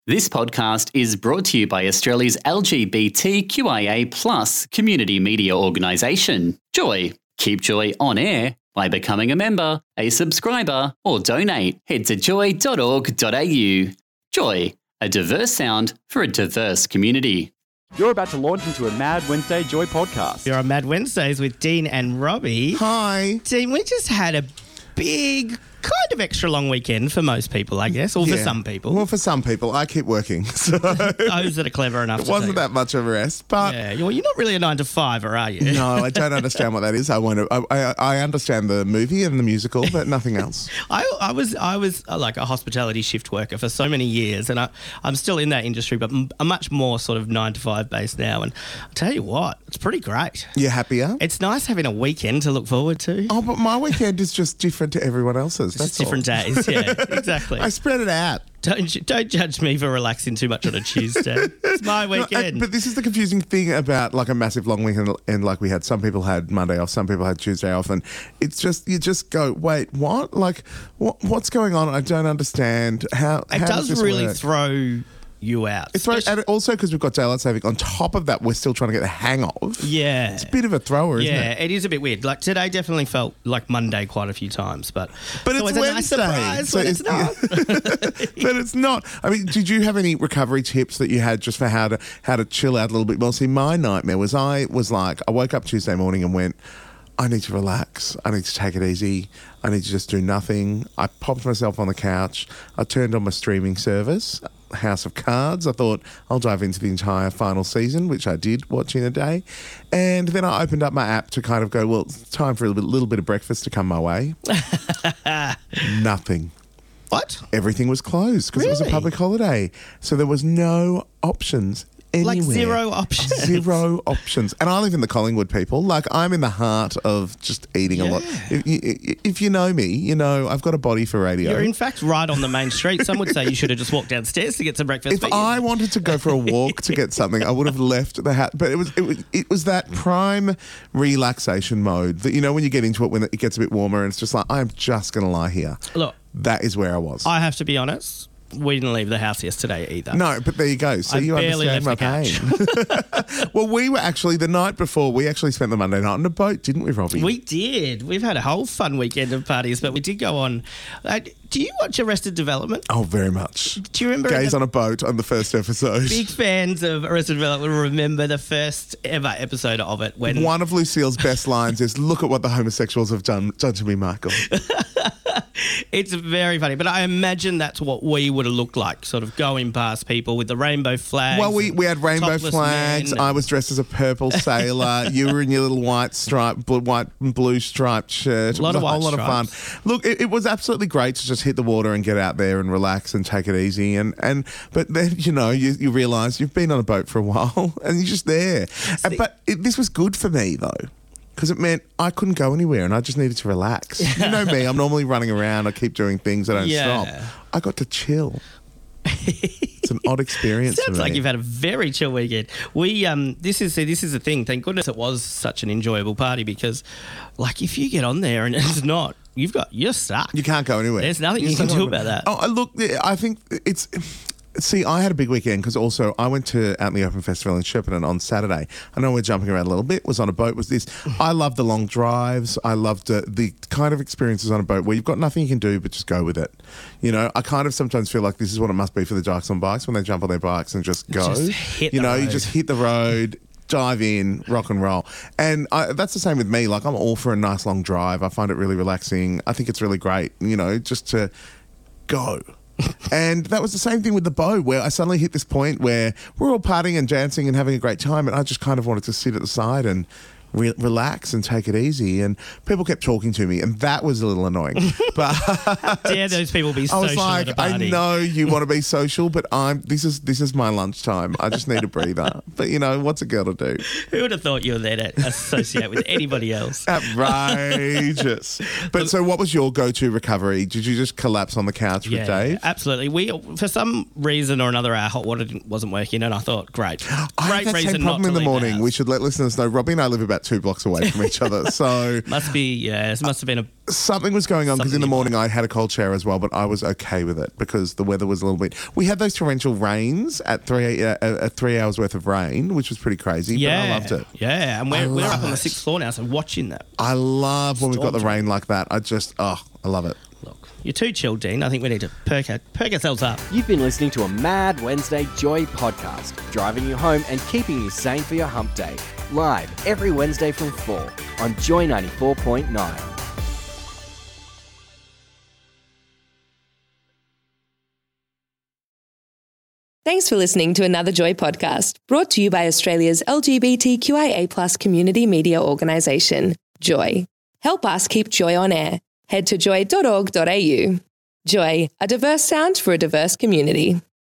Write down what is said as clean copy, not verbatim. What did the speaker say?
This podcast is brought to you by Australia's LGBTQIA+ community media organisation, Joy. Keep Joy on air by becoming a member, a subscriber, or donate. Head to joy.org.au. Joy, a diverse sound for a diverse community. You're about to launch into a Mad Wednesday Joy podcast. You're on Mad Wednesdays with Dean and Robbie. Hi. Dean, we just had a big, kind of extra long weekend for most people, I guess, or for some people. Well, for some people. I keep working, so Those that are clever enough it wasn't that much of a rest. But Yeah, well, you're not really a 9-to-5er, are you? no, I don't understand what that is. I understand the movie and the musical, but nothing else. I was like a hospitality shift worker for so many years, and I'm still in that industry, but I'm much more sort of 9-to-5 based now. And I'll tell you what, it's pretty great. You're happier? It's nice having a weekend to look forward to. Oh, but my weekend is just different to everyone else's. It's different days, yeah, exactly. I spread it out. Don't judge me for relaxing too much on a Tuesday. It's my weekend. But this is the confusing thing about like a massive long weekend, and like we had, some people had Monday off, some people had Tuesday off, and it's just, you just go, wait, what? Like, what's going on? I don't understand. How does this really work? throw you out. And also because we've got daylight saving. On top of that, we're still trying to get the hang of. Yeah. It's a bit of a thrower, isn't it? Yeah, it is a bit weird. Like today definitely felt like Monday quite a few times, but it's a Wednesday. nice surprise So when it's not. But it's not. I mean, did you have any recovery tips that you had just for how to chill out a little bit more? See, my nightmare was I woke up Tuesday morning and went, I need to relax. I need to take it easy. I need to just do nothing. I popped myself on the couch. I turned on my streaming service, House of Cards. I thought I'll dive into the entire final season, which I did watch in a day. And then I opened up my app to kind of go, well, it's time for a little bit of breakfast to come my way. Nothing. What? Everything was closed because it was a Really? public holiday. So there was no options anywhere. Like zero options. Zero options. And I live in the Collingwood, people. Like, I'm in the heart of just eating a lot. If you know me, you know I've got a body for radio. You're in fact right on the main street. Some would say you should have just walked downstairs to get some breakfast. If I wanted to go for a walk to get something, I would have left the house. But it was that prime relaxation mode that, you know, when you get into it, when it gets a bit warmer, and it's just like, I'm just going to lie here. Look, that is where I was. I have to be honest. We didn't leave the house yesterday either. No, but there you go. So you barely understand my left pain. Well, we were actually, the night before, we actually spent the Monday night on a boat, didn't we, Robbie? We did. We've had a whole fun weekend of parties, but we did go on. Do you watch Arrested Development? Oh, very much. Do you remember? Gays on a boat on the first episode. Big fans of Arrested Development remember the first ever episode of it. When one of Lucille's best lines is, look at what the homosexuals have done to me, Michael. It's very funny, but I imagine that's what we would have looked like, sort of going past people with the rainbow flags. Well, we had rainbow flags. I was dressed as a purple sailor. You were in your little white and blue striped shirt. It was a whole lot of fun. Look, it was absolutely great to just hit the water and get out there and relax and take it easy. But then, you know, you realise you've been on a boat for a while and you're just there. This was good for me, though, because it meant I couldn't go anywhere and I just needed to relax. You know me, I'm normally running around. I keep doing things. I don't stop. I got to chill. It's an odd experience. Sounds like you've had a very chill weekend. This is the thing. Thank goodness it was such an enjoyable party, because, like, if you get on there and it's not, you're stuck. You can't go anywhere. There's nothing you can do about that. Oh, look, I think it's. See, I had a big weekend because also I went to Out in the Open Festival in Shepparton on Saturday. I know we're jumping around a little bit. Was on a boat. I love the long drives. I loved the kind of experiences on a boat where you've got nothing you can do but just go with it. You know, I kind of sometimes feel like this is what it must be for the jocks on bikes when they jump on their bikes and just go. Just hit the road. road. You just hit the road. Dive in, rock and roll. And that's the same with me. Like, I'm all for a nice long drive. I find it really relaxing. I think it's really great, you know, just to go. And that was the same thing with the bow, where I suddenly hit this point where we're all partying and dancing and having a great time, and I just kind of wanted to sit at the side and relax and take it easy. And people kept talking to me, and that was a little annoying. But how dare those people be social? I was like, at a party? I know you want to be social, but this is my lunchtime. I just need a breather. But you know, what's a girl to do? Who would have thought you were there to associate with anybody else? Outrageous. But so what was your go-to recovery? Did you just collapse on the couch with Dave? Absolutely. We, for some reason or another, our hot water wasn't working, and I thought, great I have that reason same not problem to in the leave morning. house. We should let listeners know. Robbie and I live about about 2 blocks away from each other. So must have been something was going on because in the morning I had a cold shower as well, but I was okay with it because the weather was a little bit. We had those torrential rains at 3 hours worth of rain, which was pretty crazy. Yeah, but I loved it. Yeah, and we're up on the 6th floor now, so watching that. I love when we've got the rain like that. I love it. Look, you're too chilled, Dean. I think we need to perk ourselves up. You've been listening to a Mad Wednesday Joy podcast, driving you home and keeping you sane for your hump day. Live every Wednesday from 4 on Joy 94.9. Thanks for listening to another Joy podcast, brought to you by Australia's LGBTQIA+ community media organisation, Joy. Help us keep Joy on air. Head to joy.org.au. Joy, a diverse sound for a diverse community.